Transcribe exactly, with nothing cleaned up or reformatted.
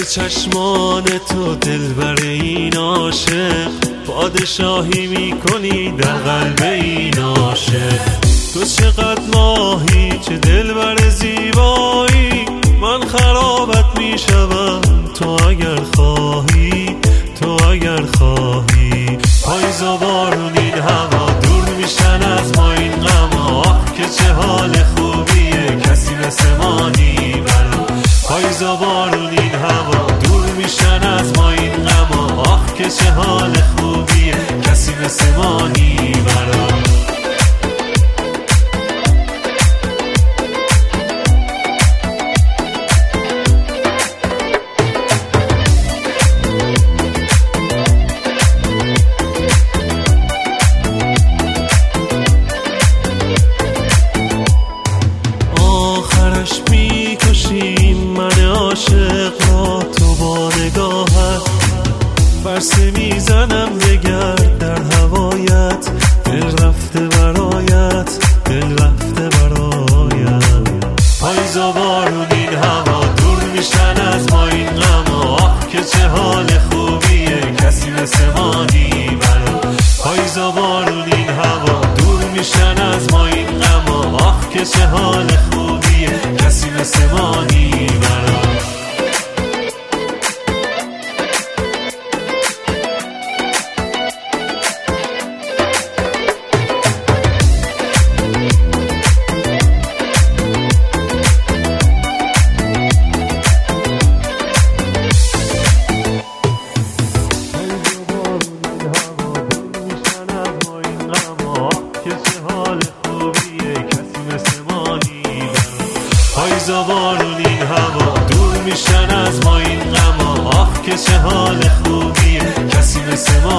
چشمان تو دلبر این عاشق، پادشاهی میکنی در قلب این عاشق. تو چقدر ماهی چه دلبر زیبایی، من خرابت میشم تو اگر خواهی، تو اگر خواهی. پاییز و بارون این هوا دور میشن از ما این غما، آه که چه حال خوبیه کسی مثل ما نی برا. پاییز و بارون این هوا دور میشن از ما این غما، آه که چه حال خوبیه کسی مثل ما نی برا. عاشق را تو با نگاهت برسه میزنم بگرد در هوایت، دل رفته برایت، دل رفته برایت. پاییز و بارون این هوا دور میشن از ما این غما، آه که چه حال خوبیه کسی مثل ما نی برا. پاییز و بارون این هوا دور میشن از ما این غما، آه که چه حال خوبیه کسی مثل ما نی برا. پاییز و بارون این هوا دور میشن از ما این غما، آه که چه حال خوبیه کسی مثل ما